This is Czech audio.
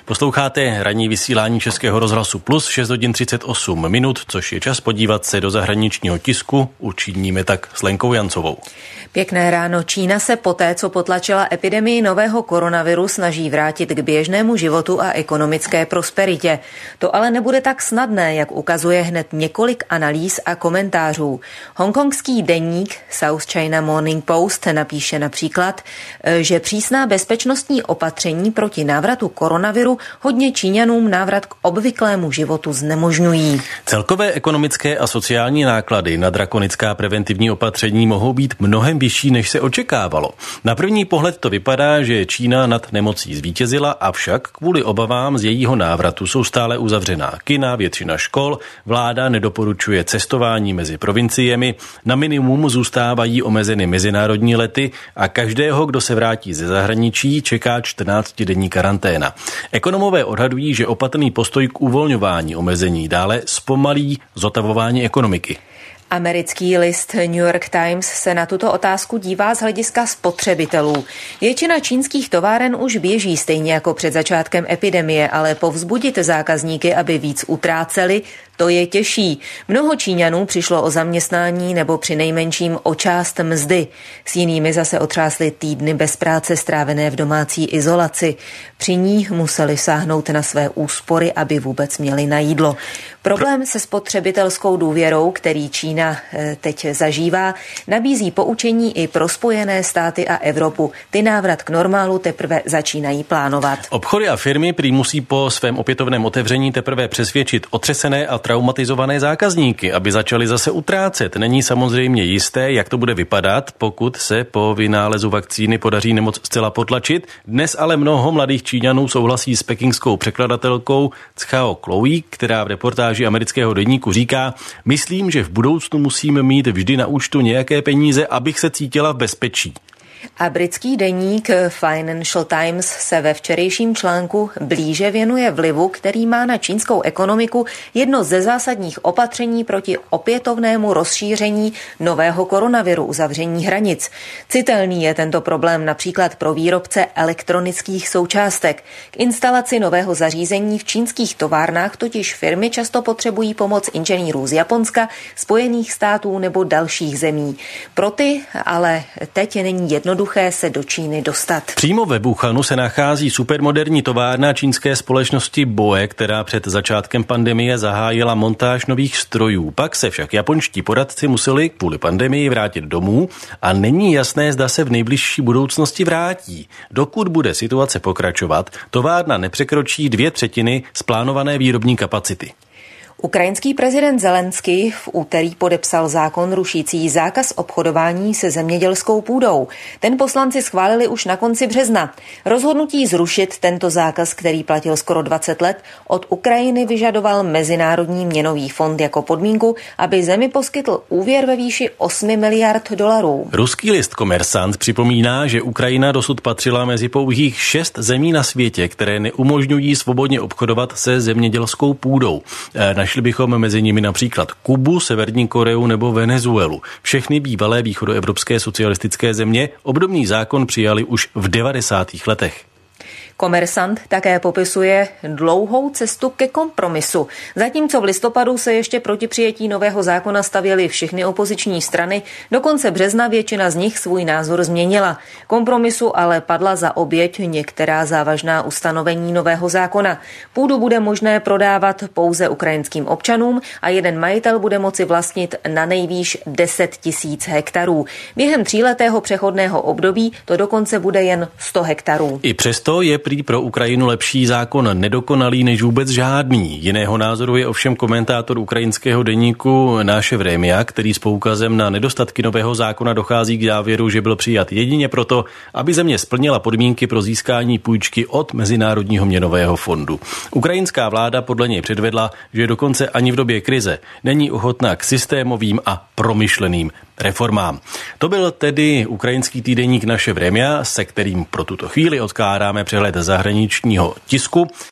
Posloucháte ranní vysílání Českého rozhlasu Plus 6 hodin 38 minut, což je čas podívat se do zahraničního tisku. Učiníme tak s Lenkou Jancovou. Pěkné ráno. Čína se poté, co potlačila epidemii nového koronaviru, snaží vrátit k běžnému životu a ekonomické prosperitě. To ale nebude tak snadné, jak ukazuje hned několik analýz a komentářů. Hongkongský deník South China Morning Post napíše například, že přísná bezpečnostní opatření proti návratu koronaviru hodně Číňanům návrat k obvyklému životu znemožňují. Celkové ekonomické a sociální náklady na drakonická preventivní opatření mohou být mnohem vyšší, než se očekávalo. Na první pohled to vypadá, že Čína nad nemocí zvítězila, avšak kvůli obavám z jejího návratu jsou stále uzavřená kina, většina škol, vláda nedoporučuje cestování mezi provinciemi, na minimum zůstávají omezeny mezinárodní lety a každého, kdo se vrátí ze zahraničí, čeká 14denní karanténa. Ekonomové odhadují, že opatrný postoj k uvolňování omezení dále zpomalí zotavování ekonomiky. Americký list New York Times se na tuto otázku dívá z hlediska spotřebitelů. Většina čínských továren už běží stejně jako před začátkem epidemie, ale povzbudit zákazníky, aby víc utráceli, to je těžší. Mnoho Číňanů přišlo o zaměstnání nebo přinejmenším o část mzdy. S jinými zase otřásly týdny bez práce strávené v domácí izolaci. Při ní museli sáhnout na své úspory, aby vůbec měli na jídlo. Problém se spotřebitelskou důvěrou, který Čína teď zažívá, nabízí poučení i pro Spojené státy a Evropu. Ty návrat k normálu teprve začínají plánovat. Obchody a firmy prý musí po svém opětovném otevření teprve přesvědčit otřesené a traumatizované zákazníky, aby začali zase utrácet. Není samozřejmě jisté, jak to bude vypadat, pokud se po vynálezu vakcíny podaří nemoc zcela potlačit. Dnes ale mnoho mladých Číňanů souhlasí s pekingskou překladatelkou Cao Chloe, která v reportáži amerického deníku říká: myslím, že v budoucnu musíme mít vždy na účtu nějaké peníze, abych se cítila v bezpečí. A britský deník Financial Times se ve včerejším článku blíže věnuje vlivu, který má na čínskou ekonomiku jedno ze zásadních opatření proti opětovnému rozšíření nového koronaviru, uzavření hranic. Citelný je tento problém například pro výrobce elektronických součástek. K instalaci nového zařízení v čínských továrnách totiž firmy často potřebují pomoc inženýrů z Japonska, Spojených států nebo dalších zemí. Pro ty ale teď není jednoduché se do Číny dostat. Přímo ve Wuhanu se nachází supermoderní továrna čínské společnosti BOE, která před začátkem pandemie zahájila montáž nových strojů. Pak se však japonští poradci museli kvůli pandemii vrátit domů a není jasné, zda se v nejbližší budoucnosti vrátí. Dokud bude situace pokračovat, továrna nepřekročí 2/3 z plánované výrobní kapacity. Ukrajinský prezident Zelenský v úterý podepsal zákon rušící zákaz obchodování se zemědělskou půdou. Ten poslanci schválili už na konci března. Rozhodnutí zrušit tento zákaz, který platil skoro 20 let, od Ukrajiny vyžadoval Mezinárodní měnový fond jako podmínku, aby zemi poskytl úvěr ve výši 8 miliard dolarů. Ruský list Kommersant připomíná, že Ukrajina dosud patřila mezi pouhých 6 zemí na světě, které neumožňují svobodně obchodovat se zemědělskou půdou. Našli bychom mezi nimi například Kubu, Severní Koreu nebo Venezuelu. Všechny bývalé východoevropské socialistické země obdobný zákon přijali už v 90. letech. Kommersant také popisuje dlouhou cestu ke kompromisu. Zatímco v listopadu se ještě proti přijetí nového zákona stavěly všechny opoziční strany, do konce března většina z nich svůj názor změnila. Kompromisu ale padla za oběť některá závažná ustanovení nového zákona. Půdu bude možné prodávat pouze ukrajinským občanům a jeden majitel bude moci vlastnit na nejvýš 10 000 hektarů. Během 3letého přechodného období to dokonce bude jen 100 hektarů. I přesto je prý pro Ukrajinu lepší zákon nedokonalý než vůbec žádný. Jiného názoru je ovšem komentátor ukrajinského deníku Naše Vremia, který s poukazem na nedostatky nového zákona dochází k závěru, že byl přijat jedině proto, aby země splnila podmínky pro získání půjčky od Mezinárodního měnového fondu. Ukrajinská vláda podle něj předvedla, že dokonce ani v době krize není ochotná k systémovým a promyšleným reformám. To byl tedy ukrajinský týdeník Naše Vremia, se kterým pro tuto chvíli odkládáme přehled zahraničního tisku.